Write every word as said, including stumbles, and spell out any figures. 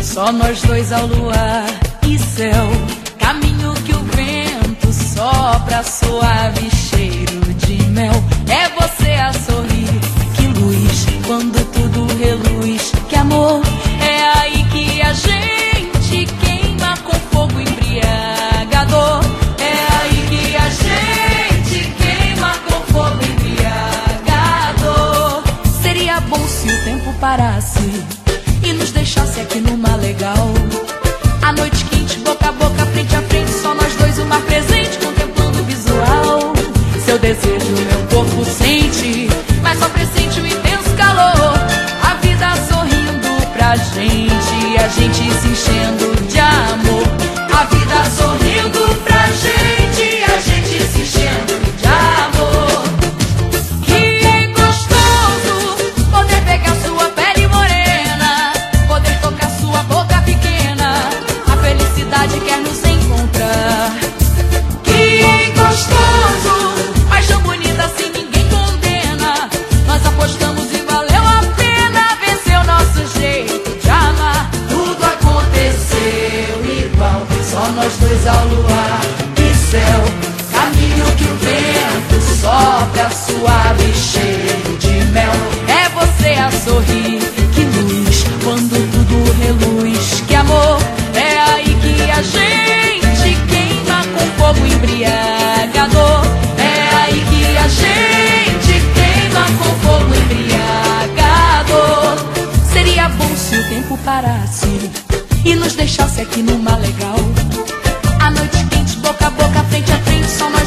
Só nós dois ao luar e céu, caminho que o vento sopra, suave cheiro de mel. É você a sorrir, que luz, quando tudo reluz. Que amor, é aí que a gente queima com fogo embriagador. É aí que a gente queima com fogo embriagador. Seria bom se o tempo parasse e nos deixasse aqui numa legal. A noite quente, boca a boca, frente a frente, só nós dois, o mar presente, contemplando o visual. Seu desejo, meu corpo sente, mas só pressente o intenso calor. A vida sorrindo pra gente, a gente se enchendo de amor. A vida sorrindo pra gente, a gente se enchendo de amor. Que gostoso poder pegar sua pele morena, poder tocar sua boca pequena. A felicidade quer nos encontrar. Que gostoso, paixão bonita assim ninguém condena. Nós apostamos e valeu a pena. Venceu nosso jeito de amar. Tudo aconteceu igual, só nós dois ao luar e céu. Caminho que o vento sopra, suave cheiro de mel. É você a sorrir, que luz, quando tudo reluz. Que amor, é aí que a gente queima com fogo embriagador. É aí que a gente queima com fogo embriagador. Seria bom se o tempo parasse e nos deixasse aqui numa legal. A noite quente, boca a boca, frente a frente, só nós